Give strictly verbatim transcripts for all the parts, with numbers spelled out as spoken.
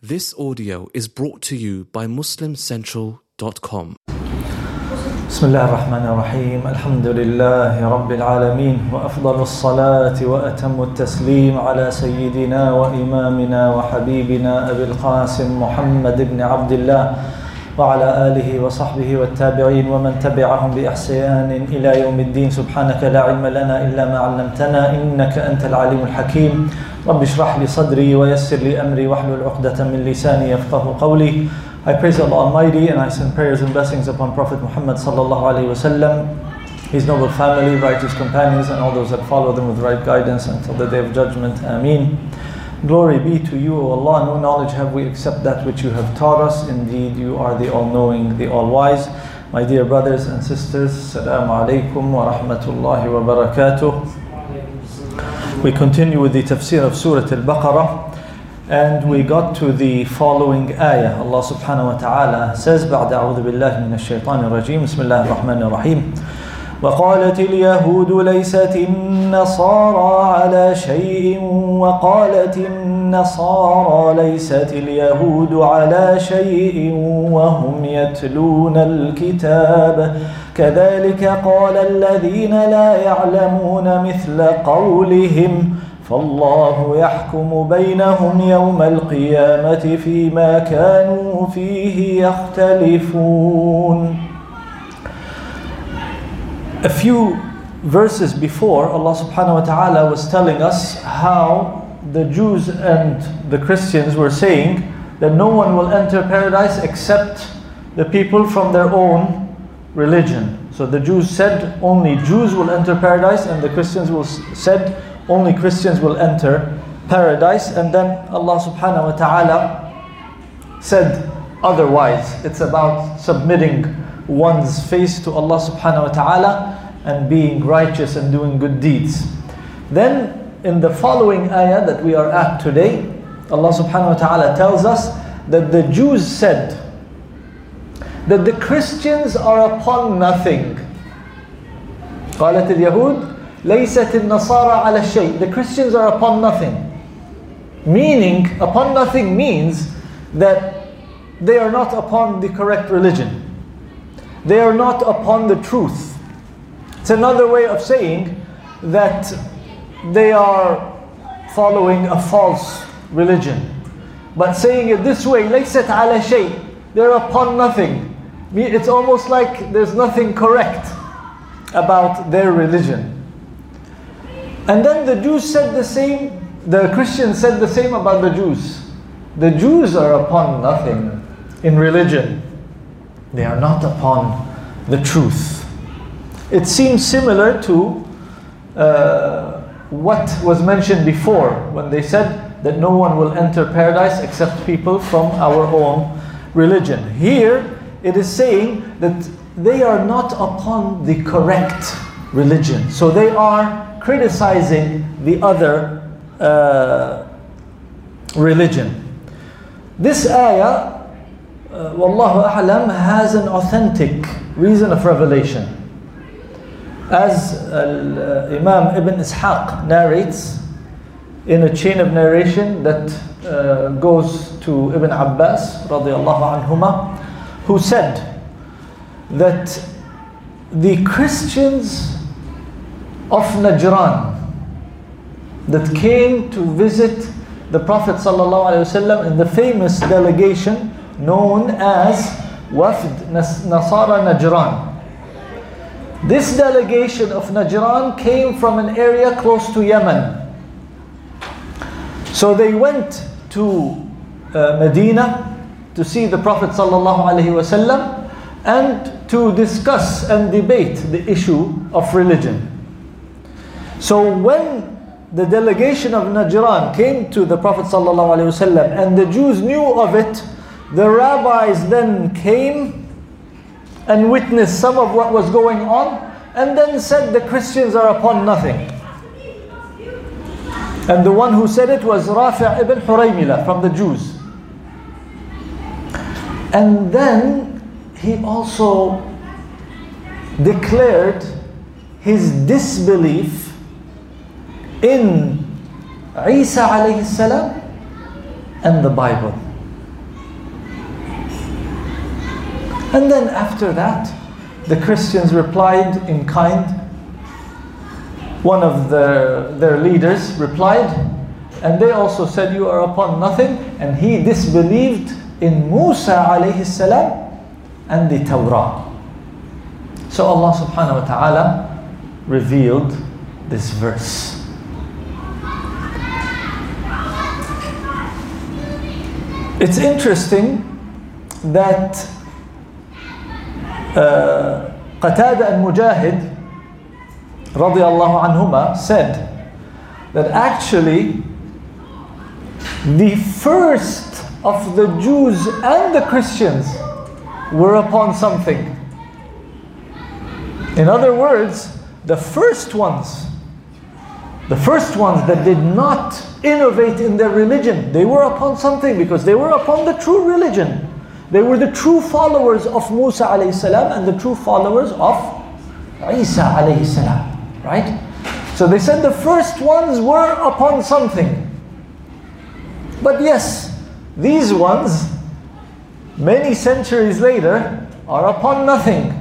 This audio is brought to you by muslim central dot com. بسم الله الرحمن الرحيم الحمد لله رب العالمين وأفضل الصلاة وأتم التسليم على سيدنا وإمامنا وحبيبنا أبي القاسم محمد بن عبد الله وعلى آله وصحبه والتابعين ومن تبعهم بإحسان إلى يوم الدين. سبحانك لا علم لنا إلا ما علمتنا إنك أنت العليم الحكيم. رب اشرح لي صدري ويسر لي أمري واحلل عقدة من لساني يفقهوا قولي. I praise Allah Almighty and I send prayers and blessings upon Prophet Muhammad sallallahu alaihi wasallam, his noble family, righteous companions, and all those that follow them with right guidance until the day of judgment. Ameen. Glory be to you, O Allah. No knowledge have we except that which you have taught us. Indeed, you are the all-knowing, the all-wise. My dear brothers and sisters, Assalamu alaikum wa rahmatullahi wa barakatuh. We continue with the tafsir of Surah Al-Baqarah. And we got to the following ayah. Allah subhanahu wa ta'ala says, بعد أعوذ بالله من الشيطان الرجيم بسم الله الرحمن الرحيم وقالت اليهود ليست النصارى على شيء وقالت النصارى ليست اليهود على شيء وهم يتلون الكتاب كذلك قال الذين لا يعلمون مثل قولهم فالله يحكم بينهم يوم القيامة فيما كانوا فيه يختلفون. A few verses before, Allah subhanahu wa ta'ala was telling us how the Jews and the Christians were saying that no one will enter paradise except the people from their own religion. So the Jews said only Jews will enter paradise, and the Christians will said only Christians will enter paradise. And then Allah subhanahu wa ta'ala said otherwise. It's about submitting one's face to Allah subhanahu wa ta'ala and being righteous and doing good deeds. Then in the following ayah that we are at today, Allah subhanahu wa ta'ala tells us that the Jews said that the Christians are upon nothing. قالت اليهود ليست النصارى على شيء. The Christians are upon nothing. Meaning, upon nothing means that they are not upon the correct religion. They are not upon the truth. It's another way of saying that they are following a false religion. But saying it this way, ليست على شيء, they're upon nothing. It's almost like there's nothing correct about their religion. And then the Jews said the same, the Christians said the same about the Jews. The Jews are upon nothing in religion. They are not upon the truth. It seems similar to uh, what was mentioned before when they said that no one will enter paradise except people from our own religion. Here it is saying that they are not upon the correct religion. So they are criticizing the other uh, religion. This ayah, uh, Wallahu A'lam, has an authentic reason of revelation. As uh, Imam Ibn Ishaq narrates in a chain of narration that uh, goes to Ibn Abbas radiyallahu anhuma, who said that the Christians of Najran that came to visit the Prophet sallallahu alaihi wasallam in the famous delegation known as Wafd Nasara Najran. This delegation of Najran came from an area close to Yemen. So they went to uh, Medina to see the Prophet sallallahu alaihi wasallam and to discuss and debate the issue of religion. So when the delegation of Najran came to the Prophet sallallahu alaihi wasallam and the Jews knew of it, the rabbis then came and witnessed some of what was going on and then said the Christians are upon nothing. And the one who said it was Rafi' ibn Huraymila from the Jews. And then he also declared his disbelief in Isa alayhi salam and the Bible. And then after that, the Christians replied in kind. One of the, their leaders replied, and they also said, you are upon nothing. And he disbelieved in Musa alayhi salam and the Torah. So Allah subhanahu wa ta'ala revealed this verse. It's interesting that uh, Qatada and Mujahid radiyallahu anhuma said that actually the first of the Jews and the Christians were upon something. In other words, the first ones, the first ones that did not innovate in their religion, they were upon something because they were upon the true religion. They were the true followers of Musa alayhi salam and the true followers of Isa alayhi salam. Right? So they said the first ones were upon something. But yes, these ones, many centuries later, are upon nothing.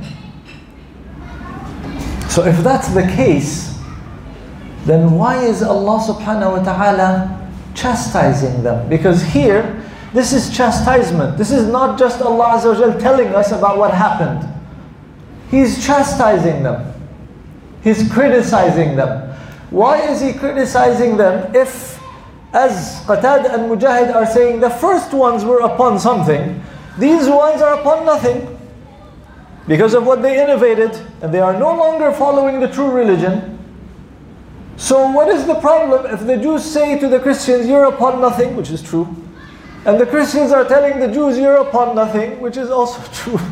So if that's the case, then why is Allah subhanahu wa ta'ala chastising them? Because here, this is chastisement. This is not just Allah Azza wa Jal telling us about what happened. He's chastising them. He's criticizing them. Why is he criticizing them if, as Qatada and Mujahid are saying, the first ones were upon something, these ones are upon nothing because of what they innovated, and they are no longer following the true religion. So what is the problem if the Jews say to the Christians, you're upon nothing, which is true, and the Christians are telling the Jews, you're upon nothing, which is also true?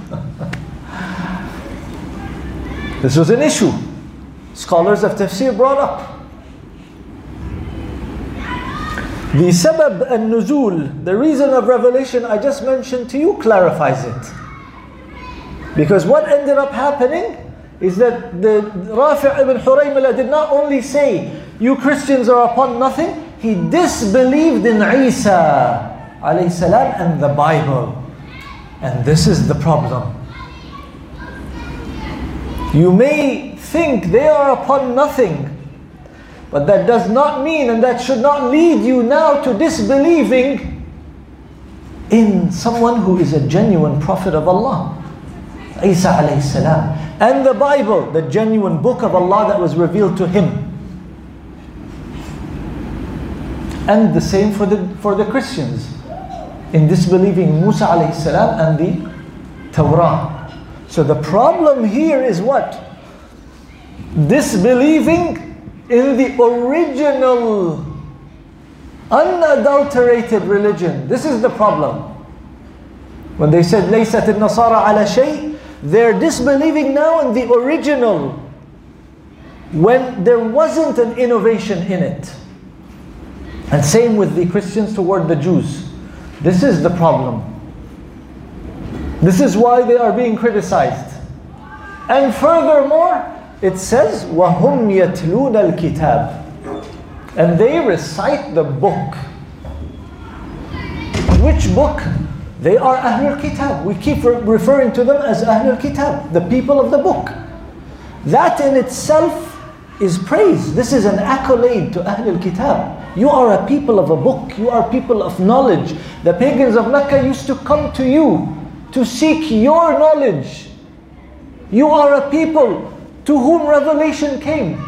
This was an issue scholars of tafsir brought up. The sabab and nuzul, the reason of revelation I just mentioned to you, clarifies it. Because what ended up happening is that the Rafi' ibn Huraymila did not only say, you Christians are upon nothing, he disbelieved in Isa alayhi salam and the Bible. And this is the problem. You may think they are upon nothing, but that does not mean, and that should not lead you now to disbelieving in someone who is a genuine prophet of Allah, Isa alayhi salam, and the Bible, the genuine book of Allah that was revealed to him. And the same for the for the Christians in disbelieving Musa alayhi salam and the Torah. So the problem here is what? Disbelieving in the original, unadulterated religion. This is the problem. When they said, لَيْسَتِ النَّصَارَى عَلَى شَيْءٍ, they're disbelieving now in the original, when there wasn't an innovation in it. And same with the Christians toward the Jews. This is the problem. This is why they are being criticized. And furthermore, it says, وَهُمْ يَتْلُونَ الْكِتَابِ, and they recite the book. Which book? They are Ahlul Kitab. We keep re- referring to them as Ahlul Kitab, the people of the book. That in itself is praise. This is an accolade to Ahlul Kitab. You are a people of a book. You are people of knowledge. The pagans of Mecca used to come to you to seek your knowledge. You are a people to whom revelation came.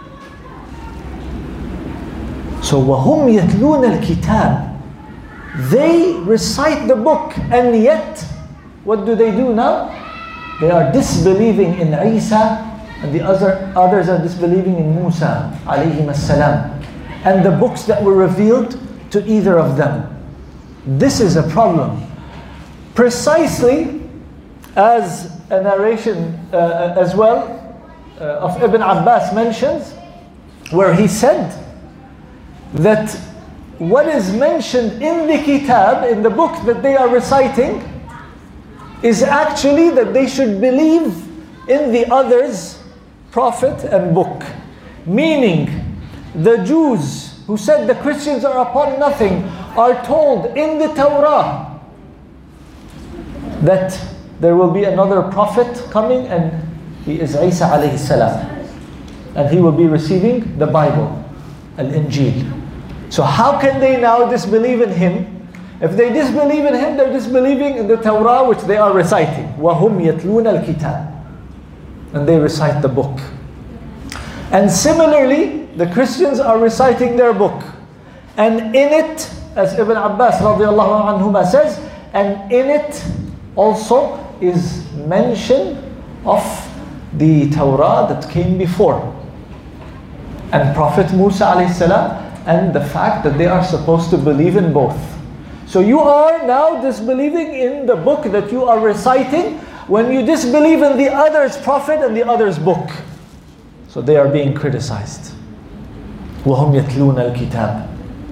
So وَهُمْ يَتْلُونَ الْكِتَابِ, they recite the book, and yet what do they do now? They are disbelieving in Isa, and the other others are disbelieving in Musa alayhim as-salam, and the books that were revealed to either of them. This is a problem. Precisely as a narration uh, as well uh, of Ibn Abbas mentions, where he said that what is mentioned in the kitab, in the book that they are reciting, is actually that they should believe in the other's prophet and book. Meaning, the Jews who said the Christians are upon nothing are told in the Torah that there will be another prophet coming, and he is Isa alayhi salam. And he will be receiving the Bible, Al-Injil. So how can they now disbelieve in him? If they disbelieve in him, they're disbelieving in the Torah which they are reciting. وَهُمْ يَتْلُونَ الْكِتَابِ. And they recite the book. And similarly, the Christians are reciting their book. And in it, as Ibn Abbas radiallahu anhuma says, and in it also is mention of the Torah that came before. And Prophet Musa alayhi salam, and the fact that they are supposed to believe in both. So you are now disbelieving in the book that you are reciting when you disbelieve in the other's prophet and the other's book. So they are being criticized. وَهُمْ يَتْلُونَ الْكِتَابِ.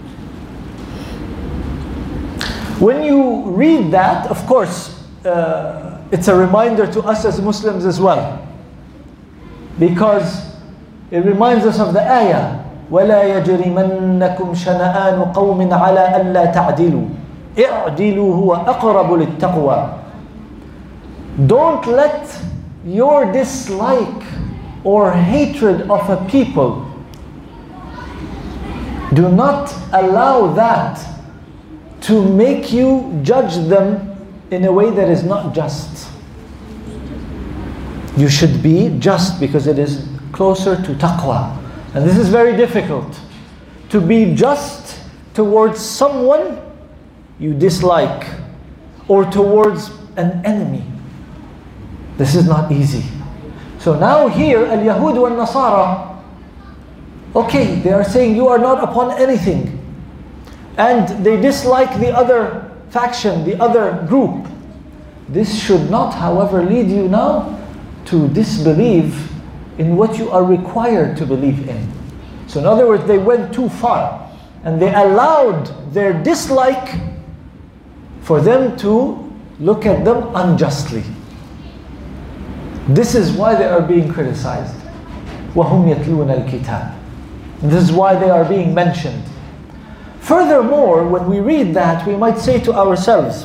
When you read that, of course, uh, it's a reminder to us as Muslims as well. Because it reminds us of the ayah, وَلَا يَجْرِمَنَّكُمْ شَنَآنُ قَوْمٍ عَلَىٰ أَلَّا تَعْدِلُوا اِعْدِلُوا هُوَ أَقْرَبُ لِلتَّقْوَى. Don't let your dislike or hatred of a people, do not allow that to make you judge them in a way that is not just. You should be just because it is closer to taqwa. And this is very difficult. To be just towards someone you dislike or towards an enemy. This is not easy. So now here, al-Yahud wal-Nasara, okay, they are saying you are not upon anything. And they dislike the other faction, the other group. This should not, however, lead you now to disbelieve in what you are required to believe in. So in other words, they went too far. And they allowed their dislike for them to look at them unjustly. This is why they are being criticized. وَهُمْ يَتْلُونَ الْكِتَابِ. This is why they are being mentioned. Furthermore, when we read that, we might say to ourselves,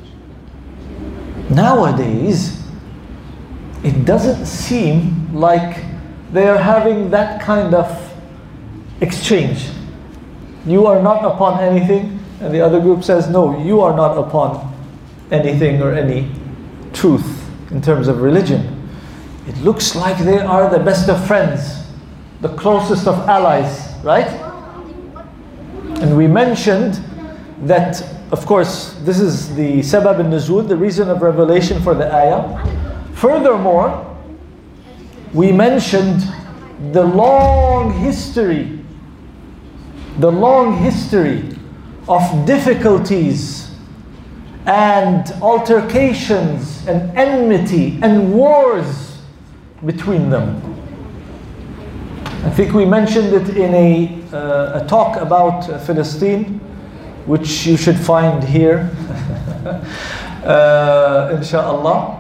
nowadays, it doesn't seem like they are having that kind of exchange. You are not upon anything, and the other group says, no, you are not upon anything or any truth in terms of religion. It looks like they are the best of friends, the closest of allies, right? And we mentioned that, of course, this is the sabab al-nuzul, the reason of revelation for the ayah. Furthermore, we mentioned the long history, the long history of difficulties and altercations and enmity and wars between them. I think we mentioned it in a, uh, a talk about uh, Palestine, which you should find here, uh, inshallah.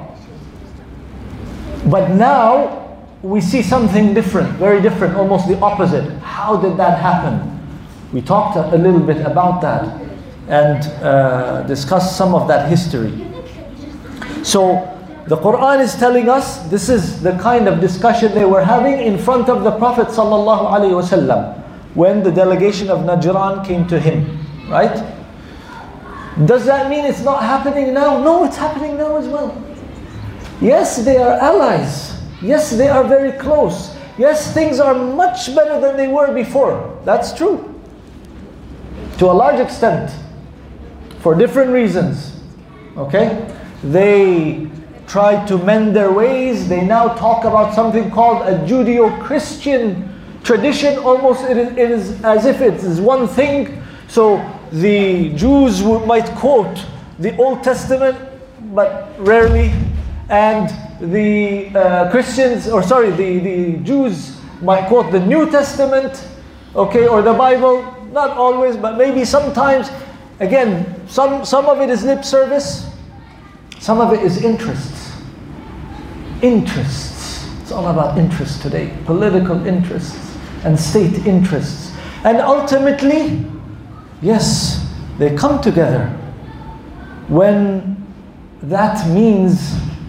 But now we see something different, very different, almost the opposite. How did that happen? We talked a, a little bit about that and uh, discussed some of that history. So the Quran is telling us this is the kind of discussion they were having in front of the Prophet sallallahu alaihi wasallam when the delegation of Najran came to him, right? Does that mean it's not happening now? No, it's happening now as well. Yes, they are allies. Yes, they are very close. Yes, things are much better than they were before. That's true. To a large extent. For different reasons. Okay? They tried to mend their ways. They now talk about something called a Judeo-Christian tradition. Almost it is, it is as if it is one thing. So the Jews would, might quote the Old Testament, but rarely. And the uh, Christians, or sorry, the, the Jews might quote the New Testament, okay, or the Bible. Not always, but maybe sometimes. Again, some, some of it is lip service. Some of it is interests. Interests. It's all about interests today. Political interests and state interests. And ultimately, yes, they come together when that means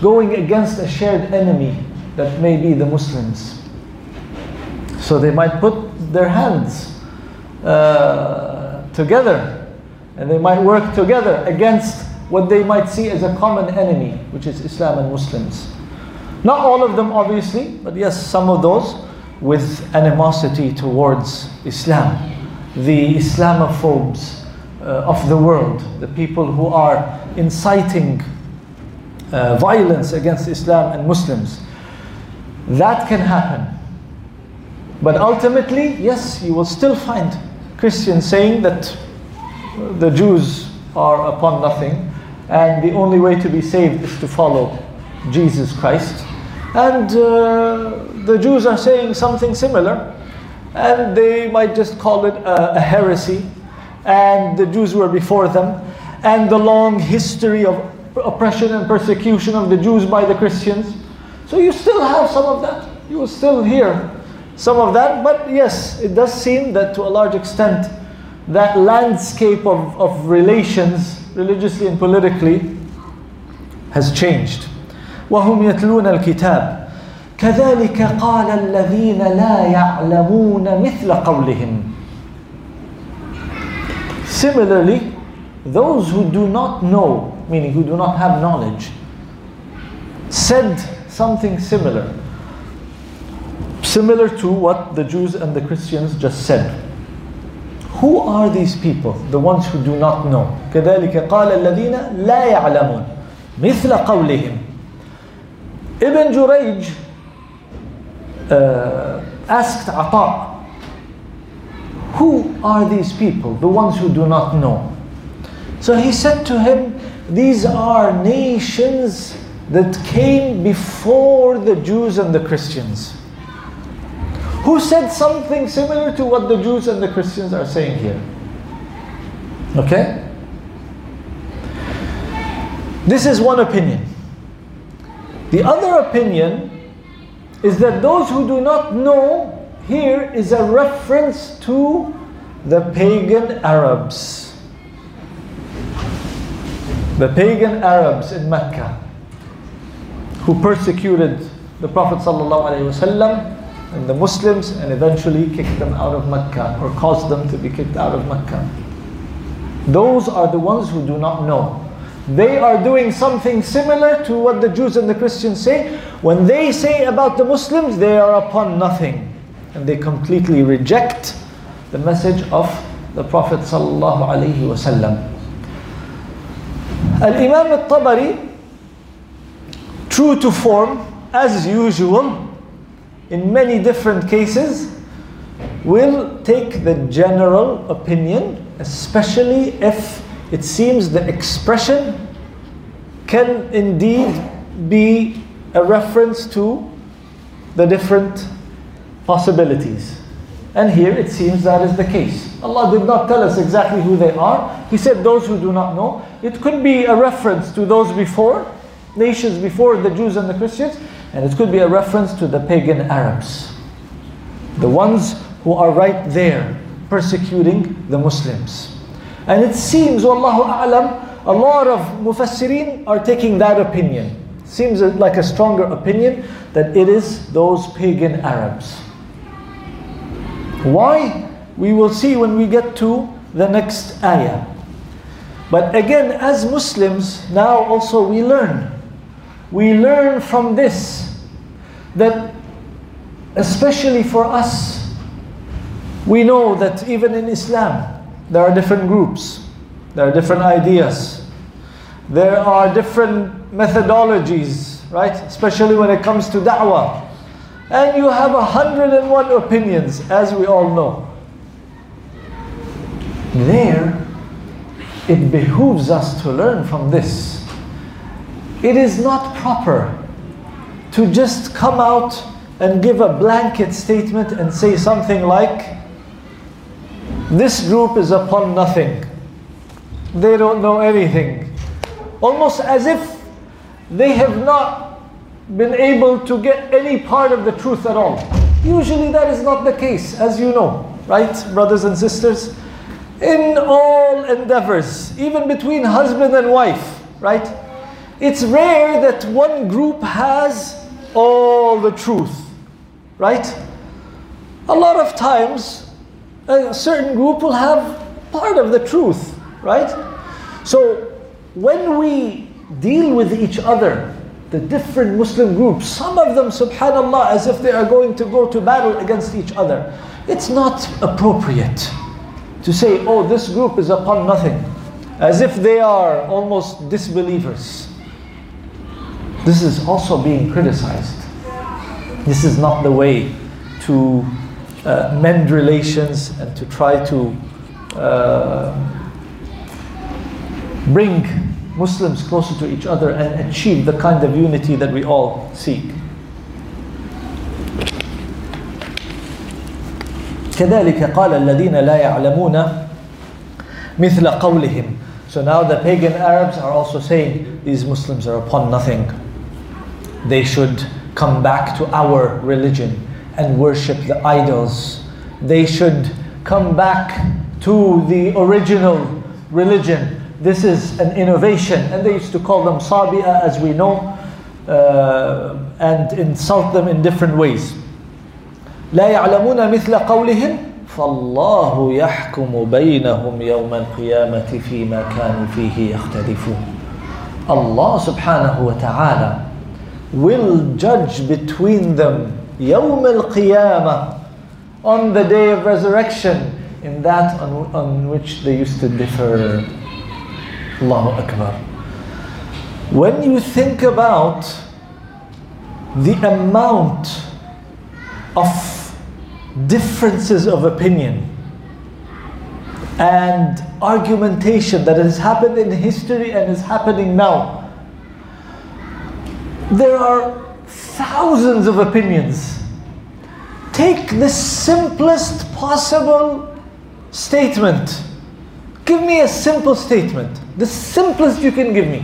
going against a shared enemy that may be the Muslims. So they might put their hands uh, together, and they might work together against what they might see as a common enemy, which is Islam and Muslims. Not all of them, obviously, but yes, some of those with animosity towards Islam. The Islamophobes uh, of the world, the people who are inciting uh, violence against Islam and Muslims. That can happen. But ultimately, yes, you will still find Christians saying that the Jews are upon nothing, and the only way to be saved is to follow Jesus Christ. And uh, the Jews are saying something similar, and they might just call it a, a heresy, and the Jews were before them, and the long history of oppression and persecution of the Jews by the Christians. So you still have some of that. You will still hear some of that, but yes, it does seem that to a large extent that landscape of, of relations, religiously and politically, has changed. وَهُمْ يَتْلُونَ الْكِتَابِ كَذَلِكَ قَالَ الَّذِينَ لَا يَعْلَمُونَ مِثْلَ قَوْلِهِمْ. Similarly, those who do not know, meaning who do not have knowledge, said something similar. Similar to what the Jews and the Christians just said. Who are these people? The ones who do not know. كَذَلِكَ قَالَ الَّذِينَ لَا يَعْلَمُونَ مِثْلَ قَوْلِهِمْ. Ibn Jurayj uh, asked Ata, who are these people, the ones who do not know? So he said to him, these are nations that came before the Jews and the Christians, who said something similar to what the Jews and the Christians are saying here. Okay? This is one opinion. The other opinion is that those who do not know here is a reference to the pagan Arabs. The pagan Arabs in Mecca, who persecuted the Prophet ﷺ and the Muslims and eventually kicked them out of Mecca, or caused them to be kicked out of Mecca. Those are the ones who do not know. They are doing something similar to what the Jews and the Christians say. When they say about the Muslims, they are upon nothing, and they completely reject the message of the Prophet ﷺ. Al-Imam al-Tabari, true to form, as usual, in many different cases, will take the general opinion, especially if it seems the expression can indeed be a reference to the different possibilities. And here it seems that is the case. Allah did not tell us exactly who they are. He said those who do not know. It could be a reference to those before, nations before the Jews and the Christians, and it could be a reference to the pagan Arabs, the ones who are right there persecuting the Muslims. And it seems, Wallahu A'lam, a lot of Mufassirin are taking that opinion. Seems like a stronger opinion that it is those pagan Arabs. Why? We will see when we get to the next ayah. But again, as Muslims, now also we learn. We learn from this that, especially for us, we know that even in Islam, there are different groups, there are different ideas, there are different methodologies, right? Especially when it comes to da'wah. And you have a hundred and one opinions, as we all know. There, it behooves us to learn from this. It is not proper to just come out and give a blanket statement and say something like, this group is upon nothing. They don't know anything. Almost as if they have not been able to get any part of the truth at all. Usually that is not the case, as you know, right, brothers and sisters? In all endeavors, even between husband and wife, right? It's rare that one group has all the truth, right? A lot of times, a certain group will have part of the truth, right? So when we deal with each other, the different Muslim groups, some of them, subhanAllah, as if they are going to go to battle against each other, it's not appropriate to say, oh, this group is upon nothing, as if they are almost disbelievers. This is also being criticized. This is not the way to uh, mend relations and to try to uh, bring Muslims closer to each other and achieve the kind of unity that we all seek. كذلك قال الذين لا يعلمون مثل قولهم. So now the pagan Arabs are also saying these Muslims are upon nothing. They should come back to our religion and worship the idols. They should come back to the original religion. This is an innovation. And they used to call them Sabi'a, as we know, uh, and insult them in different ways. لا يعلمون مثل قولهم فالله يحكم بينهم يوم القيامة فيما كانوا فيه يختلفون. Allah subhanahu wa ta'ala will judge between them يوم القيامة, on the day of resurrection, in that on, on which they used to differ. Allahu Akbar. When you think about the amount of differences of opinion and argumentation that has happened in history and is happening now, there are thousands of opinions. Take the simplest possible statement. Give me a simple statement. The simplest you can give me.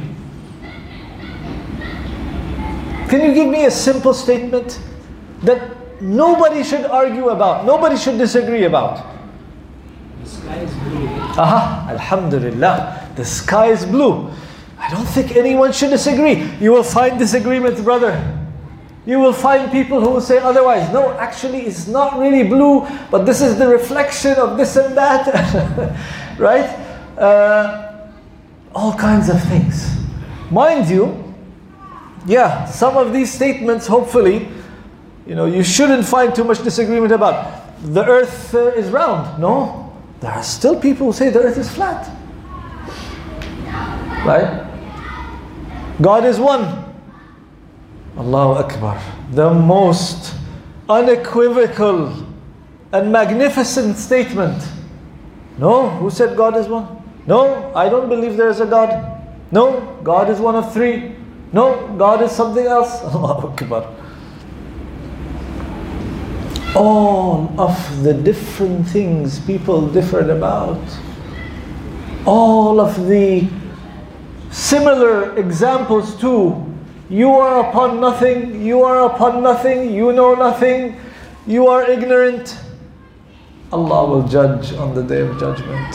Can you give me a simple statement that nobody should argue about, nobody should disagree about? The sky is blue. Aha, alhamdulillah. The sky is blue. I don't think anyone should disagree. You will find disagreements, brother. You will find people who will say otherwise. No, actually it's not really blue, but this is the reflection of this and that. Right? Uh, all kinds of things. Mind you, yeah, some of these statements, hopefully, you know, you shouldn't find too much disagreement about. The earth uh, is round. No, there are still people who say the earth is flat. Right? God is one. Allahu Akbar. The most unequivocal and magnificent statement. No, who said God is one? No, I don't believe there is a God. No, God is one of three. No, God is something else. Allahu Akbar. All of the different things people differed about, all of the similar examples too. You are upon nothing, you are upon nothing, you know nothing, you are ignorant. Allah will judge on the day of judgment.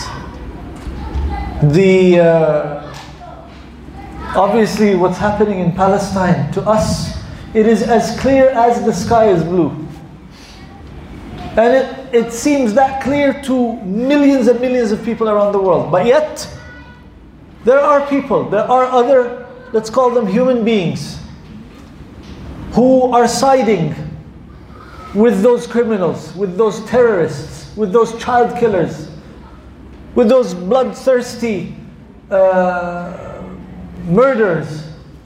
The uh, obviously what's happening in Palestine, to us, it is as clear as the sky is blue. And it, it seems that clear to millions and millions of people around the world. But yet, there are people, there are other, let's call them human beings, who are siding with those criminals, with those terrorists, with those child killers, with those bloodthirsty uh, murders.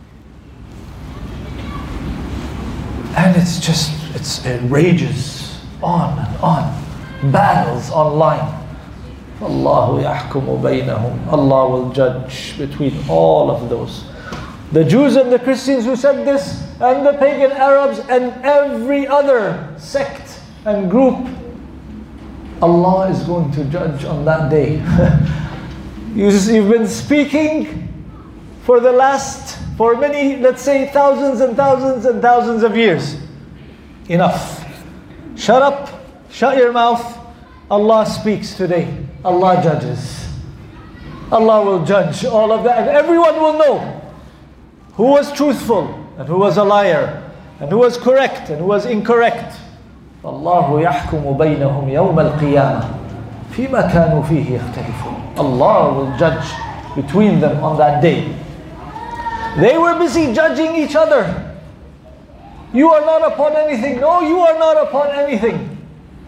And it's just, it's, it rages on and on. Battles online. Allahu yahkumu baynahum. Allah will judge between all of those. The Jews and the Christians who said this, and the pagan Arabs and every other sect and group, Allah is going to judge on that day. You've been speaking for the last, for many, let's say thousands and thousands and thousands of years. Enough. Shut up, shut your mouth. Allah speaks today. Allah judges. Allah will judge all of that, and everyone will know who was truthful and who was a liar, and who was correct and who was incorrect. فَاللَّهُ يَحْكُمُ بَيْنَهُمْ يَوْمَ الْقِيَامَةِ فِيمَا كَانُوا فِيهِ يَخْتَلِفُونَ. Allah will judge between them on that day. They were busy judging each other. You are not upon anything. No, you are not upon anything.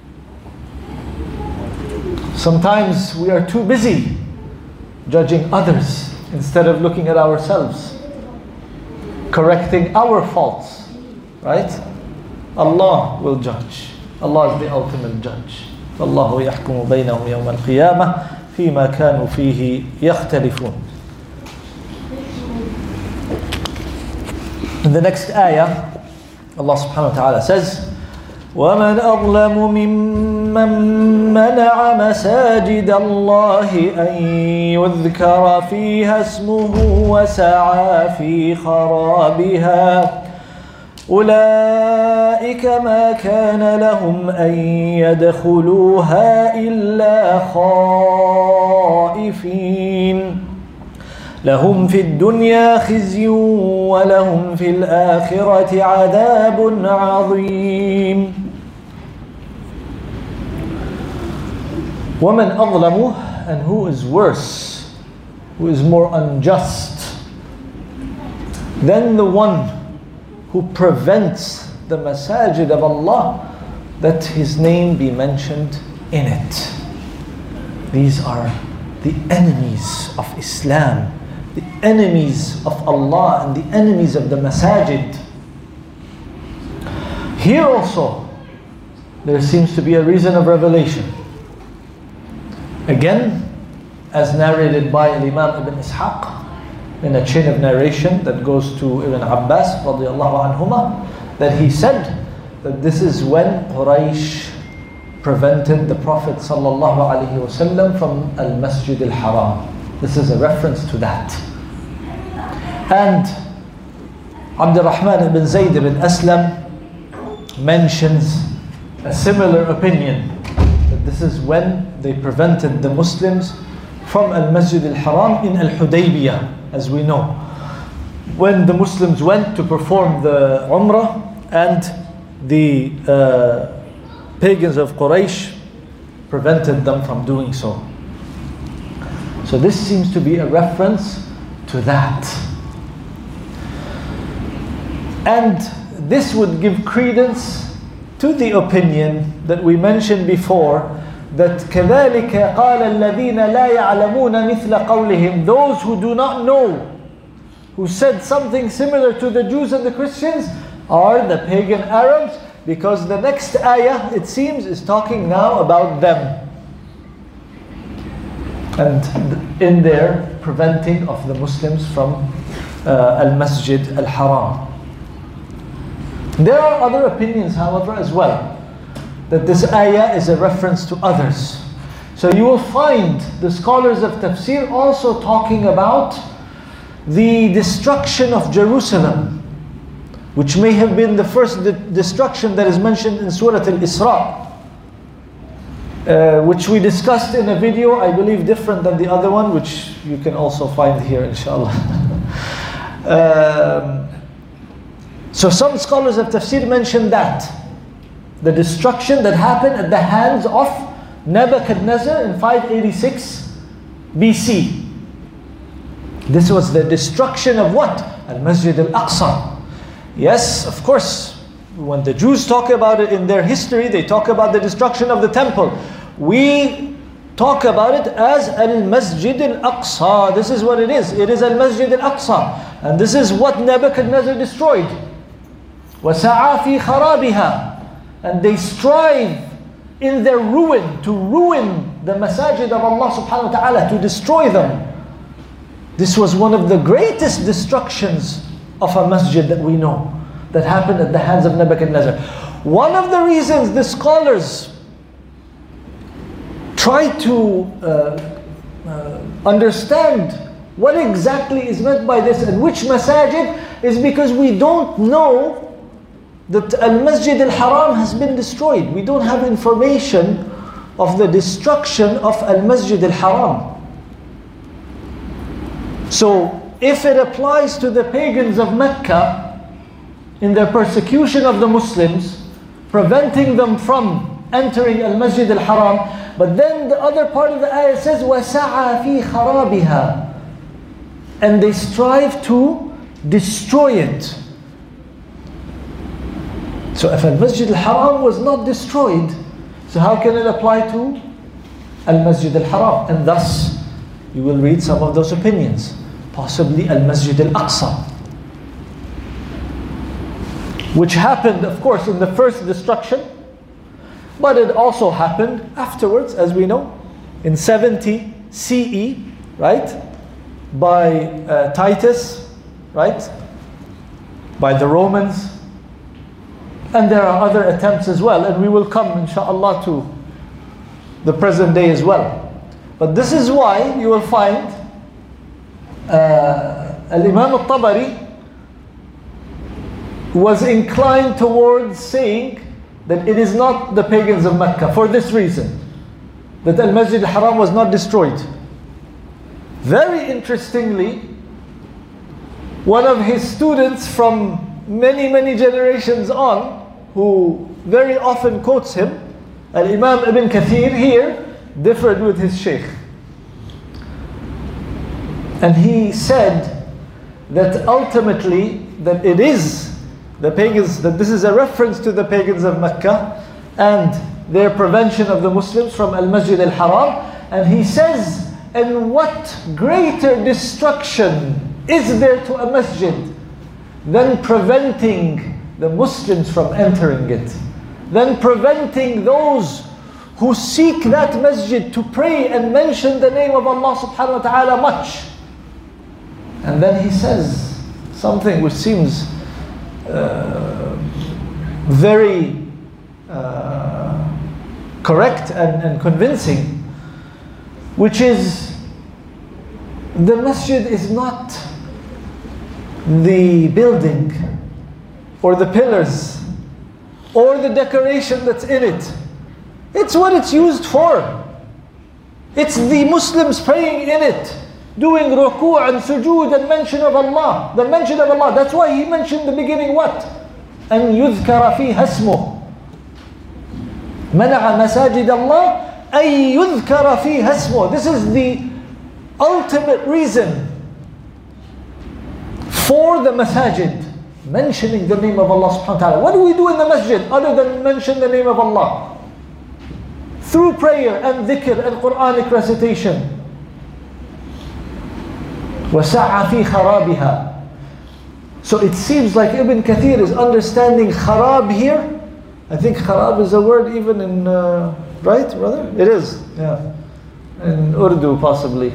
Sometimes we are too busy judging others instead of looking at ourselves, correcting our faults, right? Allah will judge. Allah is the ultimate judge. فَاللَّهُ يَحْكُمُ بَيْنَهُمْ يَوْمَ الْقِيَامَةِ فِيمَا كَانُوا فِيهِ يَخْتَلِفُونَ. In the next ayah, Allah subhanahu wa ta'ala says, وَمَنْ أَظْلَمُ مِمَّنْ مَنَعَ مَسَاجِدَ اللَّهِ أَنْ يُذْكَرَ فِيهَا اسْمُهُ وَسَعَى فِي خَرَابِهَا أُولَئِكَ مَا كَانَ لَهُمْ أَنْ يَدْخُلُوهَا إِلَّا خَائِفِينَ لهم في الدنيا خزي ولهم في الآخرة عذاب عظيم. ومن أظلم, and who is worse, who is more unjust than the one who prevents the masajid of Allah that His name be mentioned in it. These are the enemies of Islam, the enemies of Allah and the enemies of the masajid. Here also there seems to be a reason of revelation. Again, as narrated by Imam Ibn Ishaq in a chain of narration that goes to Ibn Abbas radiallahu anhuma, that he said that this is when Quraysh prevented the Prophet sallallahu alaihi wasallam from Al-Masjid Al-Haram. This is a reference to that. And Abd al-Rahman ibn Zayd ibn Aslam mentions a similar opinion, that this is when they prevented the Muslims from Al-Masjid Al-Haram in Al-Hudaybiyah, as we know. When the Muslims went to perform the Umrah and the uh, pagans of Quraysh prevented them from doing so. So this seems to be a reference to that. And this would give credence to the opinion that we mentioned before, that كَذَلِكَ قَالَ الَّذِينَ لَا يَعْلَمُونَ مِثْلَ قَوْلِهِمْ. Those who do not know, who said something similar to the Jews and the Christians, are the pagan Arabs, because the next ayah, it seems, is talking now about them and in their preventing of the Muslims from uh, Al-Masjid Al-Haram. There are other opinions, however, as well, that this ayah is a reference to others. So you will find the scholars of tafsir also talking about the destruction of Jerusalem, which may have been the first de- destruction that is mentioned in Surah Al-Isra, uh, which we discussed in a video, I believe different than the other one, which you can also find here, inshallah. um, so some scholars of tafsir mention that, the destruction that happened at the hands of Nebuchadnezzar in five eighty-six B C. This was the destruction of what? Al-Masjid Al-Aqsa. Yes, of course, when the Jews talk about it in their history, they talk about the destruction of the temple. We talk about it as Al-Masjid Al-Aqsa. This is what it is. It is Al-Masjid Al-Aqsa. And this is what Nebuchadnezzar destroyed. وَسَعَى فِي خَرَابِهَا. And they strive in their ruin to ruin the masajid of Allah subhanahu wa ta'ala, to destroy them. This was one of the greatest destructions of a masjid that we know, that happened at the hands of Nebuchadnezzar. One of the reasons the scholars try to uh, uh, understand what exactly is meant by this and which masajid is because we don't know that Al-Masjid Al-Haram has been destroyed. We don't have information of the destruction of Al-Masjid Al-Haram. So if it applies to the pagans of Mecca in their persecution of the Muslims, preventing them from entering Al-Masjid Al-Haram, but then the other part of the ayah says وَسَعَى فِي خَرَابِهَا, and they strive to destroy it. So if Al-Masjid Al-Haram was not destroyed, so how can it apply to Al-Masjid Al-Haram? And thus you will read some of those opinions. Possibly Al-Masjid Al-Aqsa, which happened, of course, in the first destruction, but it also happened afterwards, as we know, in seventy C E, right? By uh, Titus, right? By the Romans. And there are other attempts as well, and we will come, inshaAllah, to the present day as well. But this is why you will find uh, Al-Imam Al-Tabari was inclined towards saying that it is not the pagans of Mecca, for this reason, that Al-Masjid Al-Haram was not destroyed. Very interestingly, one of his students from many, many generations on, who very often quotes him, Al-Imam Ibn Kathir, here differed with his Shaykh. And he said that ultimately that it is the pagans, that this is a reference to the pagans of Mecca and their prevention of the Muslims from Al-Masjid Al-Haram. And he says, and what greater destruction is there to a masjid than preventing the Muslims from entering it, than preventing those who seek that masjid to pray and mention the name of Allah subhanahu wa ta'ala much. And then he says something which seems uh, very uh, correct and, and convincing, which is the masjid is not the building or the pillars or the decoration that's in it. It's what it's used for. It's the Muslims praying in it, doing ruku' and sujood and mention of Allah. The mention of Allah. That's why he mentioned the beginning what? أن يذكر فيها اسمه. منع مساجد الله أن يذكر فيها اسمه. This is the ultimate reason for the masajid, mentioning the name of Allah subhanahu wa ta'ala. What do we do in the masjid other than mention the name of Allah? Through prayer and dhikr and Quranic recitation. وَسَعَى فِي خَرَابِهَا. So it seems like Ibn Kathir is understanding kharab here. I think kharab is a word even in, uh, right brother? It is, yeah. In Urdu possibly.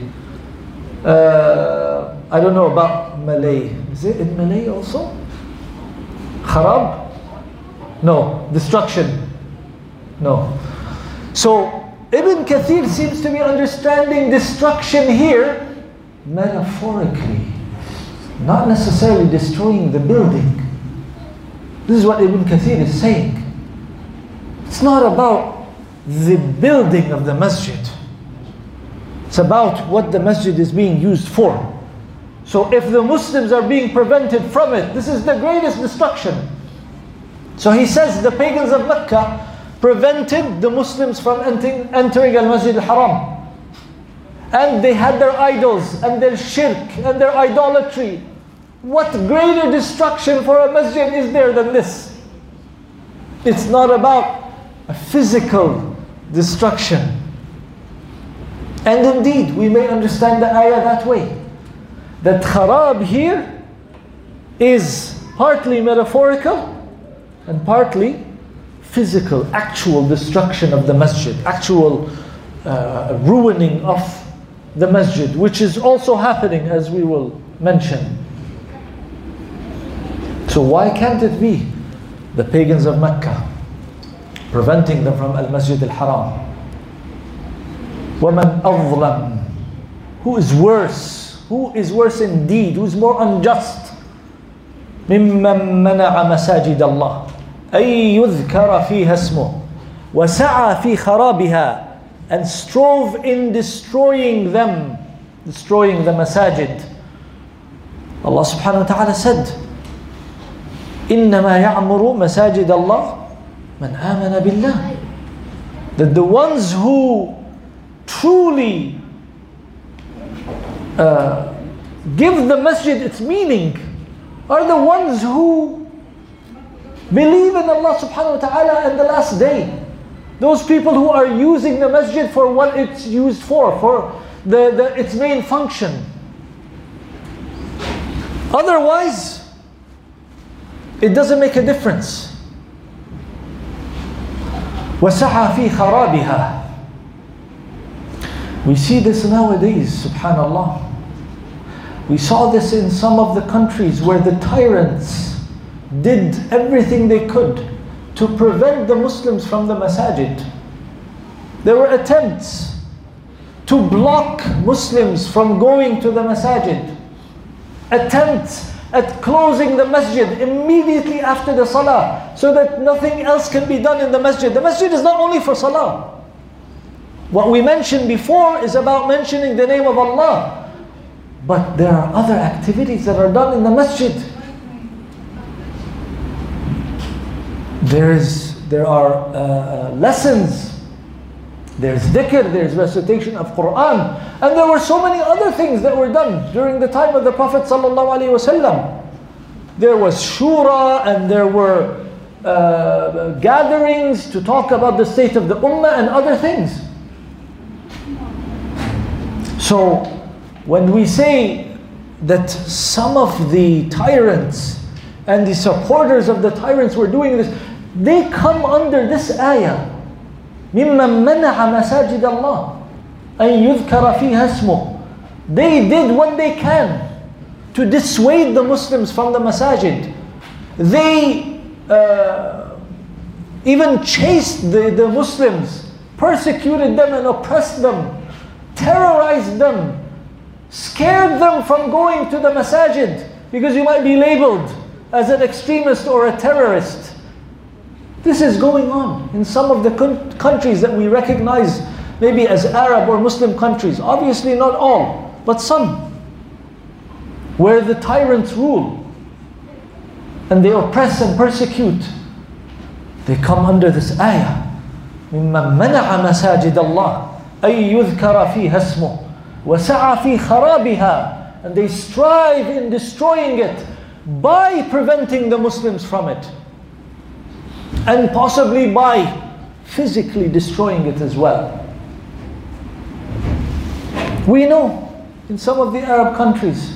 Uh, I don't know about Malay. Is it in Malay also? Kharab? No. Destruction? No. So Ibn Kathir seems to be understanding destruction here metaphorically, not necessarily destroying the building. This is what Ibn Kathir is saying. It's not about the building of the masjid. It's about what the masjid is being used for. So if the Muslims are being prevented from it, this is the greatest destruction. So he says the pagans of Mecca prevented the Muslims from entering, entering Al-Masjid Al-Haram. And they had their idols and their shirk and their idolatry. What greater destruction for a masjid is there than this? It's not about a physical destruction. And indeed, we may understand the ayah that way. That kharab here is partly metaphorical and partly physical, actual destruction of the masjid, actual uh, ruining of the masjid, which is also happening as we will mention. So why can't it be the pagans of Mecca preventing them from Al-Masjid Al-Haram? وَمَنْ أَظْلَمْ. Who is worse? Who is worse indeed? Who is more unjust? مِمَّنْ مَنَعَ مَسَاجِدَ اللَّهِ أَن يُذْكَرَ فِيهَا اسْمُهُ وَسَعَى فِي خَرَابِهَا, and strove in destroying them, destroying the masajid. Allah subhanahu wa ta'ala said, إِنَّمَا يَعْمُرُ مَسَاجِدَ اللَّهِ مَنْ آمَنَ بِاللَّهِ. That the ones who truly uh, give the masjid its meaning are the ones who believe in Allah subhanahu wa ta'ala and the last day. Those people who are using the masjid for what it's used for, for the, the, its main function. Otherwise, it doesn't make a difference. وَسَعَى فِي خَرَابِهَا. We see this nowadays, subhanallah. We saw this in some of the countries where the tyrants did everything they could to prevent the Muslims from the masajid. There were attempts to block Muslims from going to the masajid. Attempts at closing the masjid immediately after the salah so that nothing else can be done in the masjid. The masjid is not only for salah. What we mentioned before is about mentioning the name of Allah. But there are other activities that are done in the masjid. There is, there are uh, lessons. There's dhikr, there's recitation of Quran. And there were so many other things that were done during the time of the Prophet sallallahu alaihi wasallam. There was shura and there were uh, gatherings to talk about the state of the ummah and other things. So when we say that some of the tyrants and the supporters of the tyrants were doing this, they come under this ayah. مِمَّن مَنَعَ مَسَاجِدَ اللَّهِ أَن يُذْكَرَ فِيهَا اسْمُهُ. They did what they can to dissuade the Muslims from the masajid. They uh, even chased the, the Muslims, persecuted them and oppressed them, terrorized them, scared them from going to the masajid because you might be labeled as an extremist or a terrorist. This is going on in some of the countries that we recognize maybe as Arab or Muslim countries. Obviously not all, but some, where the tyrants rule and they oppress and persecute. They come under this ayah. مِمَّن مَنَعَ مَسَاجِدَ اللَّهِ أَن يُذْكَرَ فِيهَا اسْمُهُ وَسَعَى فِي خَرَابِهَا. And they strive in destroying it by preventing the Muslims from it. And possibly by physically destroying it as well. We know in some of the Arab countries,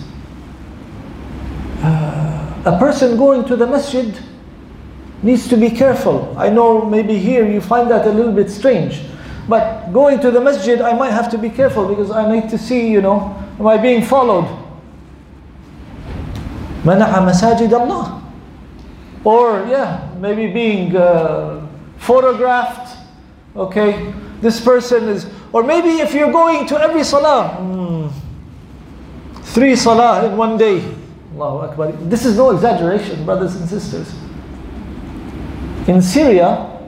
uh, a person going to the masjid needs to be careful. I know maybe here you find that a little bit strange, but going to the masjid I might have to be careful because I need to see, you know, am I being followed? مَنَعَ مَسَاجِدَ اللَّهِ. Or yeah, maybe being uh, photographed. Okay, this person is, or maybe if you're going to every salah, mm, three salah in one day. Allahu Akbar. This is no exaggeration, brothers and sisters. In Syria,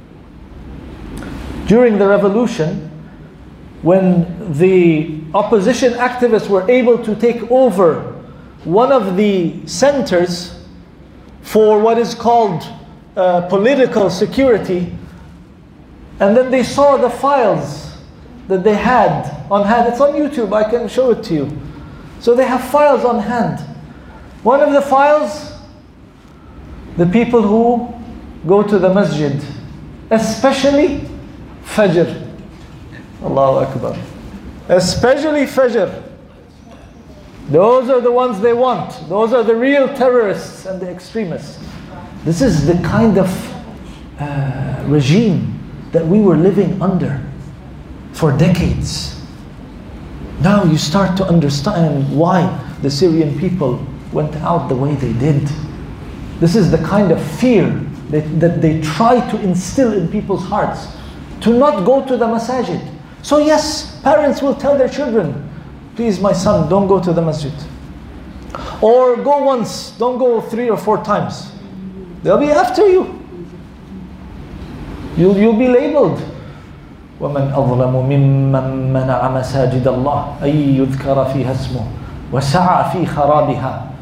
during the revolution, when the opposition activists were able to take over one of the centers for what is called uh, political security, and then they saw the files that they had on hand. It's on YouTube, I can show it to you. So they have files on hand. One of the files, the people who go to the masjid, especially Fajr. Allahu Akbar. Especially Fajr. Those are the ones they want. Those are the real terrorists and the extremists. This is the kind of uh, regime that we were living under for decades. Now you start to understand why the Syrian people went out the way they did. This is the kind of fear that, that they try to instill in people's hearts, to not go to the masajid. So yes, parents will tell their children, please my son, don't go to the masjid. Or go once, don't go three or four times. They'll be after you. You'll, you'll be labeled. وَمَنْ أَظْلَمُ مِمَّنْ مَنَعَ مَسَاجِدَ اللَّهِ أَن يُذْكَرَ فِيهَا اسْمُهُ وَسَعَى فِي خَرَابِهَا.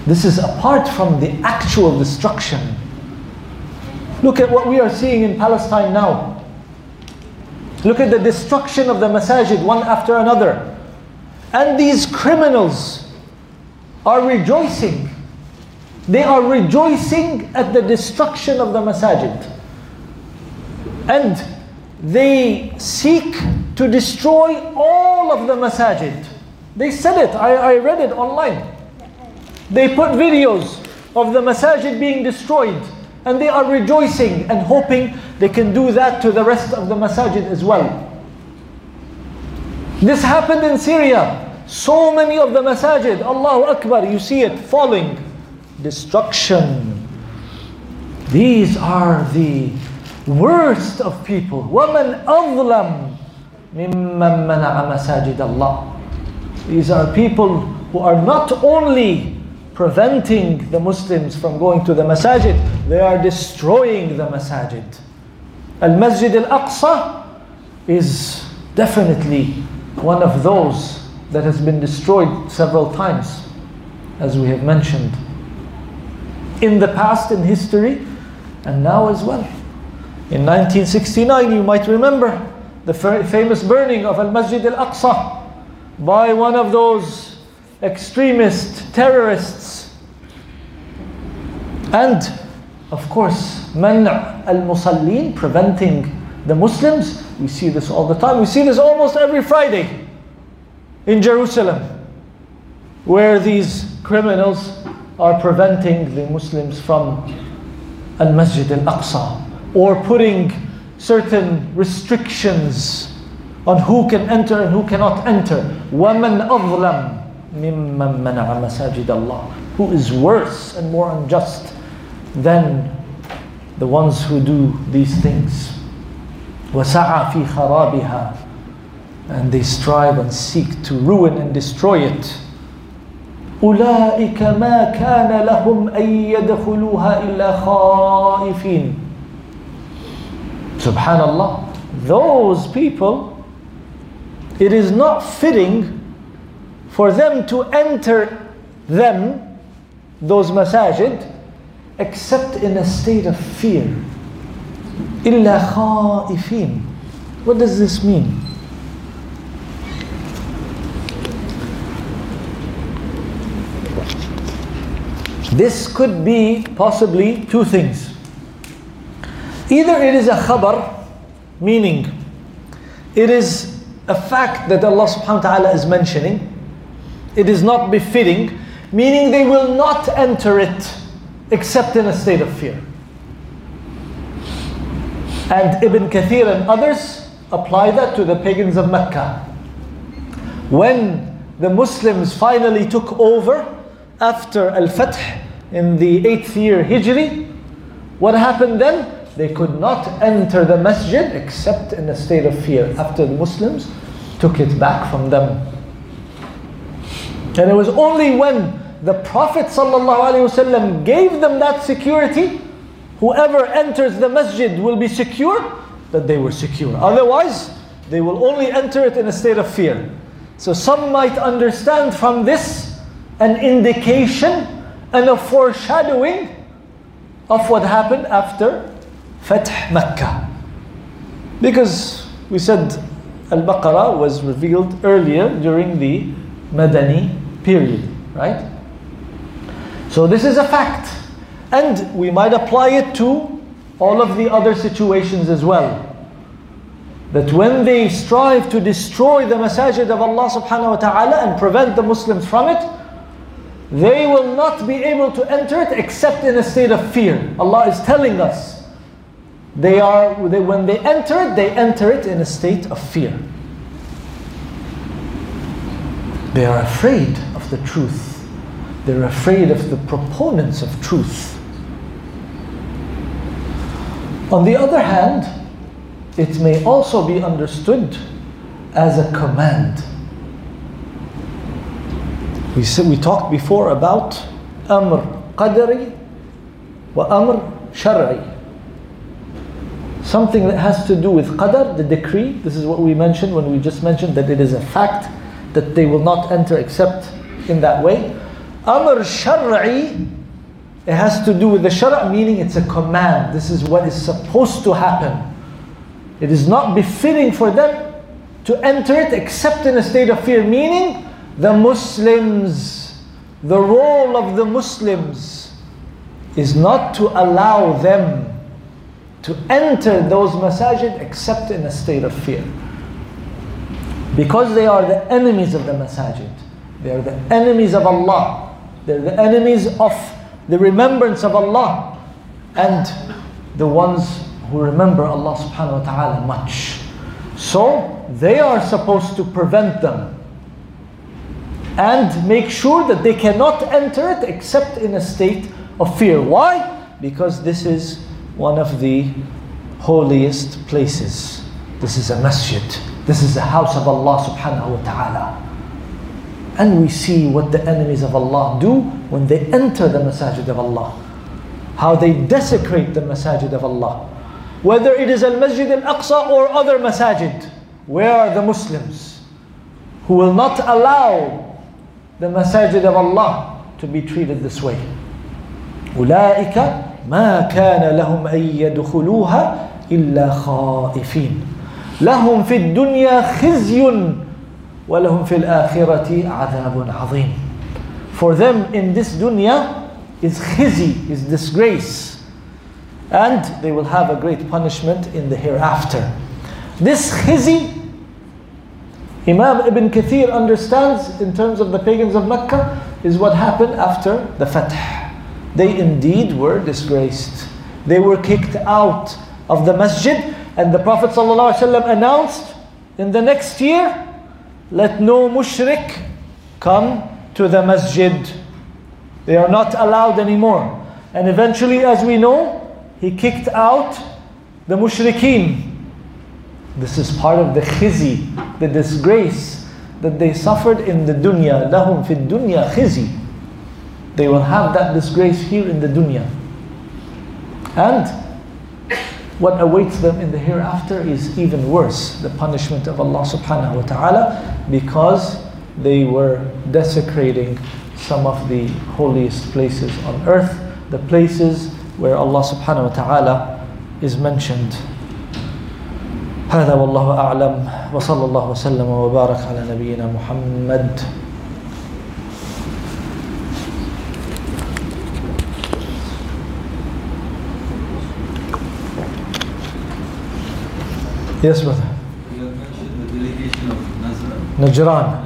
This is apart from the actual destruction. Look at what we are seeing in Palestine now. Look at the destruction of the masajid one after another. And these criminals are rejoicing. They are rejoicing at the destruction of the masajid. And they seek to destroy all of the masajid. They said it, I, I read it online. They put videos of the masajid being destroyed, and they are rejoicing and hoping they can do that to the rest of the masajid as well. This happened in Syria. So many of the masajid, Allahu Akbar, you see it falling. Destruction. These are the worst of people. وَمَنْ أَظْلَمْ مِمَّنْ مَنَعَ مَسَاجِدَ اللَّهِ. These are people who are not only preventing the Muslims from going to the masajid, they are destroying the masajid. Al-Masjid al-Aqsa is definitely one of those that has been destroyed several times, as we have mentioned, in the past, in history, and now as well. In nineteen sixty-nine, you might remember the famous burning of Al-Masjid al-Aqsa by one of those extremist terrorists. And of course, man' al-musallin, preventing the Muslims. We see this all the time. We see this almost every Friday in Jerusalem, where these criminals are preventing the Muslims from Al-Masjid al-Aqsa, or putting certain restrictions on who can enter and who cannot enter. وَمَنْ أَظْلَمْ مِمَّنْ مَنَعَ مَسَاجِدَ اللَّهِ. Who is worse and more unjust than the ones who do these things? وَسَعَى فِي خَرَابِهَا. And they strive and seek to ruin and destroy it. أُولَٰئِكَ مَا كَانَ لَهُمْ أَن يَدْخُلُوهَا إِلَّا خَائِفِينَ. Subhanallah. Those people, it is not fitting for them to enter them, those masajid, except in a state of fear. إِلَّا خَائِفِينَ. What does this mean? This could be possibly two things. Either it is a khabar, meaning it is a fact that Allah subhanahu wa ta'ala is mentioning. It is not befitting, meaning they will not enter it except in a state of fear. And Ibn Kathir and others apply that to the pagans of Mecca. When the Muslims finally took over after Al-Fath in the eighth year Hijri, what happened then? They could not enter the masjid except in a state of fear after the Muslims took it back from them. And it was only when the Prophet ﷺ gave them that security, whoever enters the masjid will be secure, that they were secure. Otherwise, they will only enter it in a state of fear. So some might understand from this an indication and a foreshadowing of what happened after Fath Makkah. Because we said Al-Baqarah was revealed earlier during the Madani period, right? So this is a fact. And we might apply it to all of the other situations as well. That when they strive to destroy the masajid of Allah subhanahu wa ta'ala and prevent the Muslims from it, they will not be able to enter it except in a state of fear. Allah is telling us, they are they, when they enter it, they enter it in a state of fear. They are afraid of the truth. They're afraid of the proponents of truth. On the other hand, it may also be understood as a command. We said, we talked before about amr qadari wa amr shar'i. Something that has to do with qadar, the decree. This is what we mentioned when we just mentioned that it is a fact that they will not enter except in that way. Amr shar'i, it has to do with the shara', meaning it's a command. This is what is supposed to happen. It is not befitting for them to enter it except in a state of fear, meaning the Muslims, the role of the Muslims is not to allow them to enter those masajid except in a state of fear. Because they are the enemies of the masajid. They are the enemies of Allah. They're the enemies of the remembrance of Allah. And the ones who remember Allah subhanahu wa ta'ala much. So they are supposed to prevent them and make sure that they cannot enter it except in a state of fear. Why? Because this is one of the holiest places. This is a masjid. This is the house of Allah subhanahu wa ta'ala. And we see what the enemies of Allah do when they enter the masajid of Allah. How they desecrate the masajid of Allah. Whether it is Al-Masjid Al-Aqsa or other masajid. Where are the Muslims who will not allow the masajid of Allah to be treated this way? أولئك ما كان لهم أن يدخلوها إلا خائفين لهم في الدنيا خزي وَلَهُمْ فِي الْآخِرَةِ عَذَابٌ عَظِيمٌ. For them in this dunya is khizi, is disgrace. And they will have a great punishment in the hereafter. This khizi, Imam Ibn Kathir understands in terms of the pagans of Mecca, is what happened after the Fath. They indeed were disgraced. They were kicked out of the masjid, and the Prophet ﷺ announced in the next year, let no mushrik come to the masjid. They are not allowed anymore. And eventually, as we know, he kicked out the mushrikeen. This is part of the khizi, the disgrace that they suffered in the dunya. Lahum fi dunya khizi. They will have that disgrace here in the dunya. And what awaits them in the hereafter is even worse, the punishment of Allah subhanahu wa ta'ala, because they were desecrating some of the holiest places on earth, the places where Allah subhanahu wa ta'ala is mentioned. هذا والله أعلم وصلى الله وسلم وبارك على نبينا محمد. Yes, brother. You have mentioned the delegation of Najran. Najran.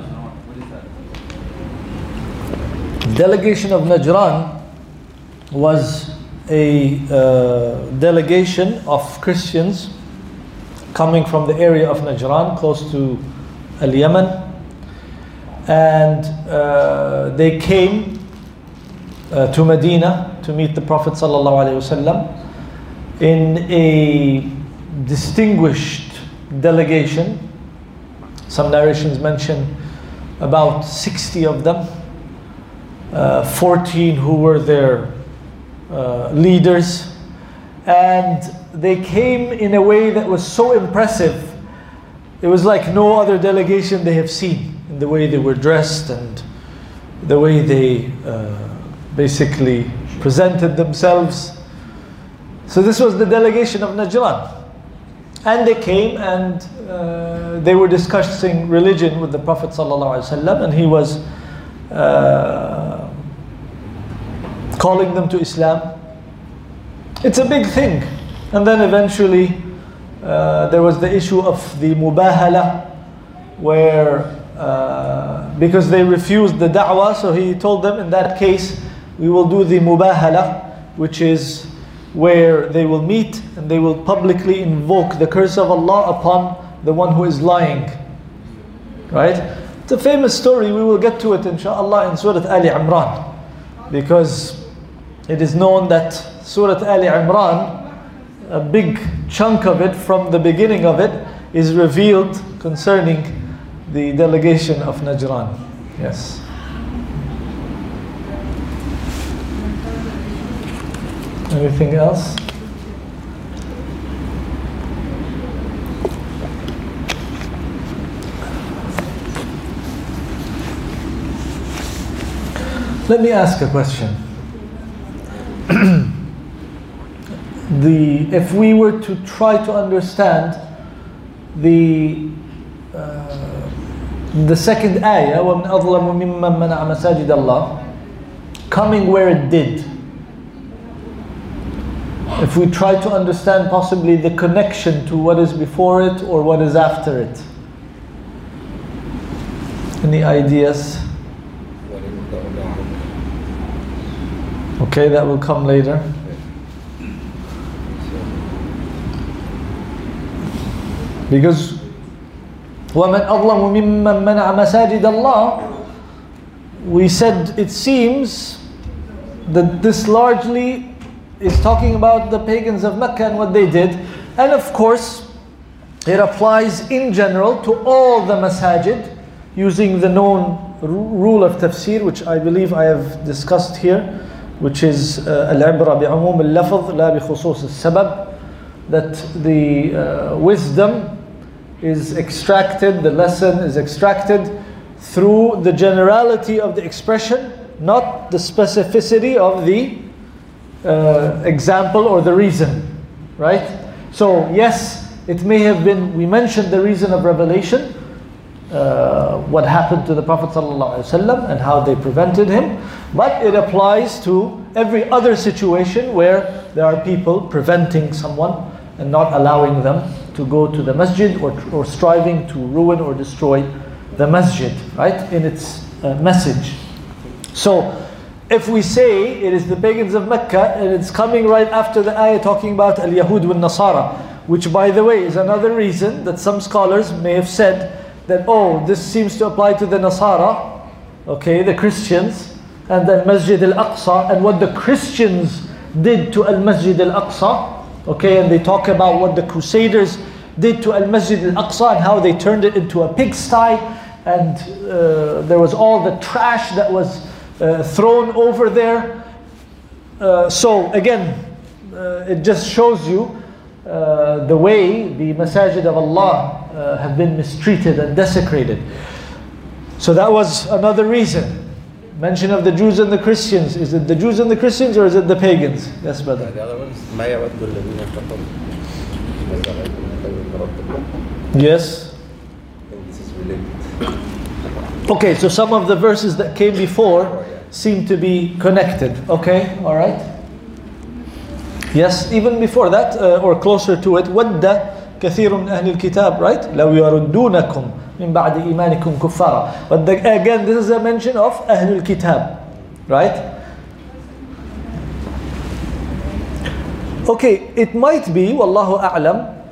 What is that? Delegation of Najran was a uh, delegation of Christians coming from the area of Najran, close to Al-Yemen, and uh, they came uh, to Medina to meet the Prophet sallallahu alaihi wasallam in a distinguished delegation. Some narrations mention about sixty of them, uh, fourteen who were their uh, leaders, and they came in a way that was so impressive. It was like no other delegation they have seen, in the way they were dressed and the way they uh, basically presented themselves. So this was the delegation of Najran. And they came and uh, they were discussing religion with the Prophet ﷺ, and he was uh, calling them to Islam. It's a big thing. And then eventually uh, there was the issue of the mubahala, where uh, because they refused the da'wah, so he told them, in that case we will do the mubahala, which is where they will meet and they will publicly invoke the curse of Allah upon the one who is lying. Right? It's a famous story. We will get to it inshallah in Surah Ali Imran, because it is known that Surah Ali Imran, a big chunk of it from the beginning of it, is revealed concerning the delegation of Najran. Yes. Anything else? Let me ask a question. the if we were to try to understand the uh, the second ayah, وَمَنْ أَظْلَمُ مِمَّنْ مَنَعَ مَسَاجِدَ اللَّهِ, coming where it did, if we try to understand possibly the connection to what is before it or what is after it. Any ideas? Okay, that will come later. Because وَمَنْ أَظْلَمُ مِمَّنْ مَنَعَ مَسَاجِدَ اللَّهِ, we said it seems that this largely is talking about the pagans of Mecca and what they did. And of course, it applies in general to all the masajid, using the known rule of tafsir, which I believe I have discussed here, which is al-ibra bi'umum al-lafz la bi khusus al-sabab, that the uh, wisdom is extracted, the lesson is extracted through the generality of the expression, not the specificity of the uh, example or the reason, right? So yes, it may have been, we mentioned the reason of revelation, uh, what happened to the Prophet ﷺ and how they prevented him, but it applies to every other situation where there are people preventing someone and not allowing them to go to the masjid, or, or striving to ruin or destroy the masjid, right, in its uh, message. So if we say it is the pagans of Mecca, and it's coming right after the ayah talking about al-Yahud wal-Nasara, which by the way is another reason that some scholars may have said that, oh, this seems to apply to the Nasara, okay, the Christians, and then Masjid al-Aqsa, and what the Christians did to al-Masjid al-Aqsa. Okay, and they talk about what the Crusaders did to Al-Masjid Al-Aqsa and how they turned it into a pigsty, and uh, there was all the trash that was uh, thrown over there. Uh, so again, uh, it just shows you uh, the way the Masajid of Allah uh, have been mistreated and desecrated. So that was another reason. Mention of the Jews and the Christians. Is it the Jews and the Christians, or is it the pagans? Yes, brother. Yes. Okay, so some of the verses that came before seem to be connected. Okay, all right. Yes, even before that, uh, or closer to it, وَدَّ كَثِيرٌ مِنْ أَهْلِ الْكِتَابِ, right? لَوْ يَرُدُّونَكُمْ min ba'di imanikum kuffara. But the, again, this is a mention of Ahlul Kitab, right? Okay, it might be, wallahu a'lam,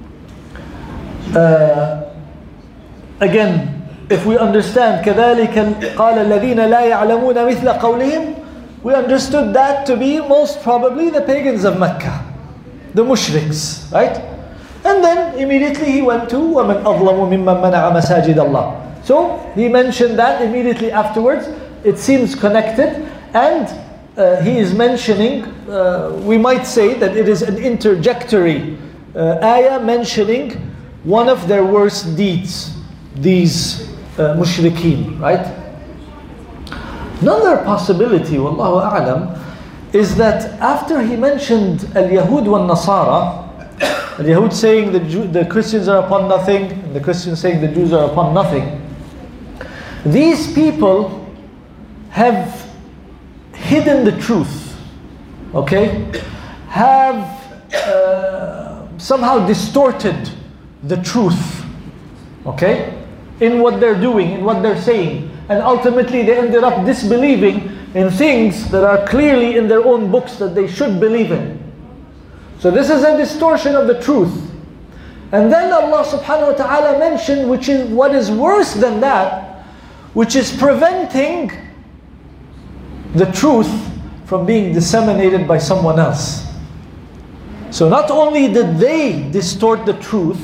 uh, again, if we understand كَذَلِكَ قَالَ الَّذِينَ لَا يَعْلَمُونَ مِثْلَ قَوْلِهِمْ, we understood that to be most probably the pagans of Mecca, the mushriks, right? And then immediately he went to وَمَنْ أَظْلَمُ مِمَّنْ مَنَعَ مَسَاجِدَ اللَّهِ. So he mentioned that immediately afterwards. It seems connected, and uh, he is mentioning, uh, we might say that it is an interjectory uh, ayah mentioning one of their worst deeds, these uh, mushrikeen, right? Another possibility, wallahu a'lam, is that after he mentioned al-Yahud wal-Nasara, the Yahud saying the, Jew, the Christians are upon nothing, and the Christians saying the Jews are upon nothing, these people have hidden the truth, okay? Have uh, somehow distorted the truth, okay? In what they're doing, in what they're saying. And ultimately they ended up disbelieving in things that are clearly in their own books that they should believe in. So this is a distortion of the truth. And then Allah subhanahu wa ta'ala mentioned, which is what is worse than that, which is preventing the truth from being disseminated by someone else. So not only did they distort the truth,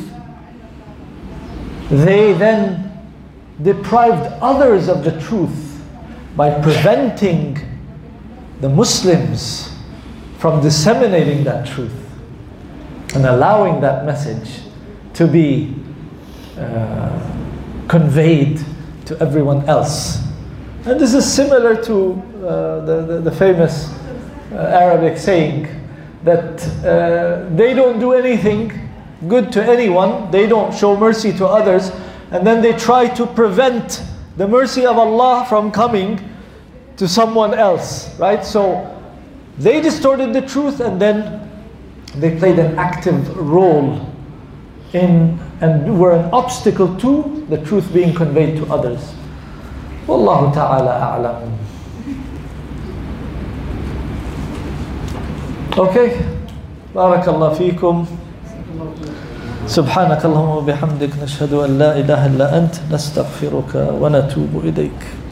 they then deprived others of the truth by preventing the Muslims from disseminating that truth and allowing that message to be uh, conveyed to everyone else. And this is similar to uh, the, the, the famous uh, Arabic saying that uh, they don't do anything good to anyone, they don't show mercy to others, and then they try to prevent the mercy of Allah from coming to someone else, right? So they distorted the truth, and then they played an active role in and were an obstacle to the truth being conveyed to others. Wallahu ta'ala a'lam. Okay. Barakallahu feekum. سبحانك اللهم وبحمدك نشهد أن لا إله إلا أنت نستغفرك ونتوب إليك.